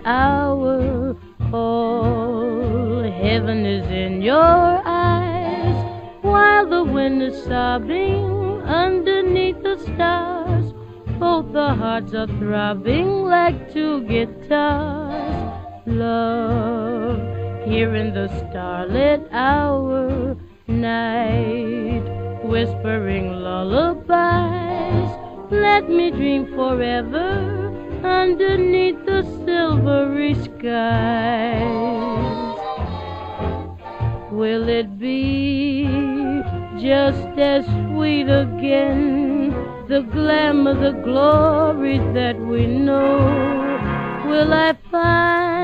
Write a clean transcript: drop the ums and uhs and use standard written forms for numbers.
hour. All heaven is in your eyes, while the wind is sobbing underneath the stars. Both the hearts are throbbing like two guitars. Love, here in the starlit hour, night, whispering lullabies. Let me dream forever underneath the silvery skies. Will it be just as sweet again, the glamour, the glory that we know? Will I find